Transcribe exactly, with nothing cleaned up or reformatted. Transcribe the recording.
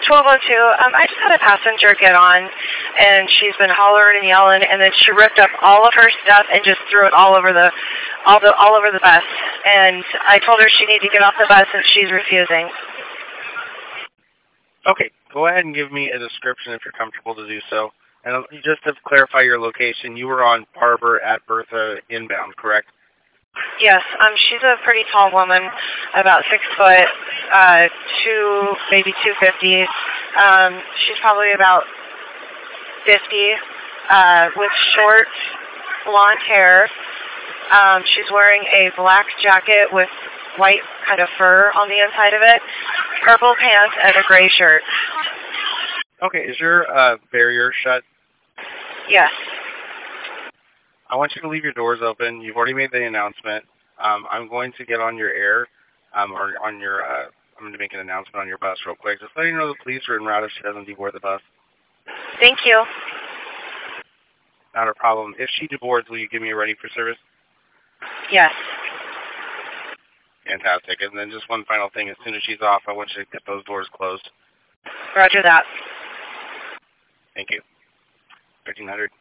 twelve oh two. Um, I just had a passenger get on, and she's been hollering and yelling, and then she ripped up all of her stuff and just threw it all over the, all the, all over the bus. And I told her she needed to get off the bus, and she's refusing. Okay, go ahead and give me a description if you're comfortable to do so. And just to clarify your location, you were on Barber at Bertha inbound, correct? Yes, um, she's a pretty tall woman, about six foot, uh, two, maybe two fifty. Um, she's probably about fifty, uh, with short blonde hair. Um, she's wearing a black jacket with white kind of fur on the inside of it, purple pants, and a gray shirt. Okay, is your uh, barrier shut? Yes. I want you to leave your doors open. You've already made the announcement. Um, I'm going to get on your air, um, or on your, uh, I'm going to make an announcement on your bus real quick. Just letting you know the police are en route if she doesn't deboard the bus. Thank you. Not a problem. If she deboards, will you give me a ready for service? Yes. Fantastic. And then just one final thing. As soon as she's off, I want you to get those doors closed. Roger that. Thank you. thirteen hundred.